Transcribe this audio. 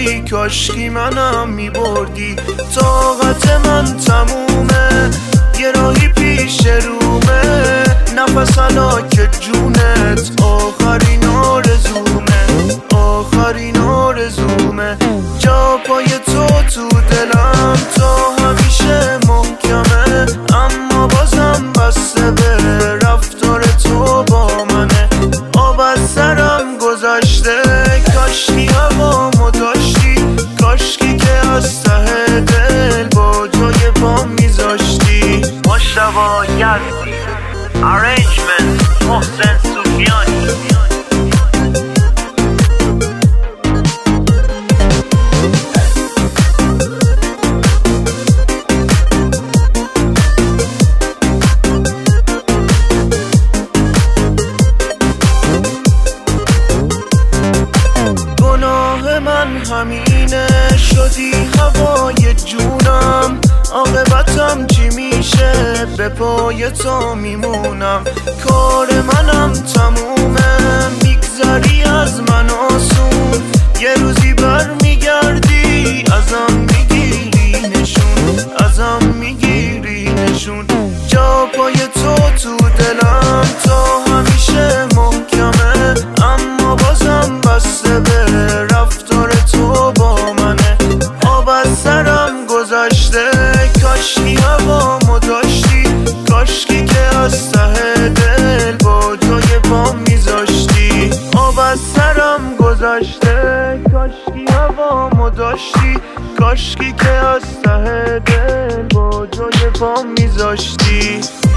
بردی کاشکی منم میبردی. طاقت من تمومه یه راهی پیش رومه، نفس هلاک جونت آخرین آرزومه، آخرین آرزومه. جا پای تو دلم تا همیشه محکمه، اما بازم بسته به رفتار تو با منه. آب از سرم گذشته کاشکی هوامو داشتی، کاشکی که از ته دل با جای پام میذاشتی. مشتبه یزدی Arrangement محسن سوفیانی. گناه من همینه شدی هوای جونم، عاقبتم چی میشه به پای تو میمونم. کار منم تمومه میگذری از من آسون، یه روزی بر میگردی ازم میگیری نشون، ازم میگیری نشون. جا پای تو دلم تا همیشه محکمه، اما بازم بسته به رفتار تو با منه. آب از سرم گذشته کاشکی هوامو داشتی، کاشکی که از ته دل با جای پام میذاشتی. آب از سرم گذشته کاشکی هوامو داشتی، کاشکی که از ته دل با جای پام میذاشتی.